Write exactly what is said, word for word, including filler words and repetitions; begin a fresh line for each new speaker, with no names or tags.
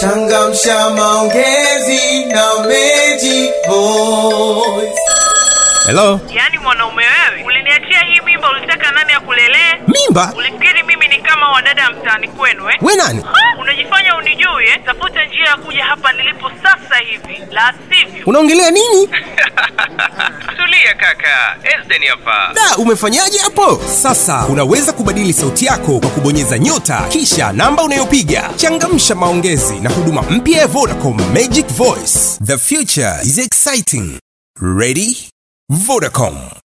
Changamsha maongezi na Magic Voice.
Hello?
Yaani mwanaume wewe, uliniachia hii mimba ulitaka nani akulelee?
Mimba?
Ulifikiri mimi ni kama wadada mtaani kwenu eh?
Wewe nani?
Ha? Unajifanya unijui eh? Tafuta njia ya kuja hapa nilipo sasa hivi. La sivyo.
Unaongelea nini?
Tulia kaka, Ezden hapa.
Da, umefanyaje hapo? Sasa unaweza kubadili sauti yako kwa kubonyeza nyota kisha namba unayopiga. Changamsha maongezi na huduma mpya ya Vodacom Magic Voice. The future is exciting. Ready? Vodacom.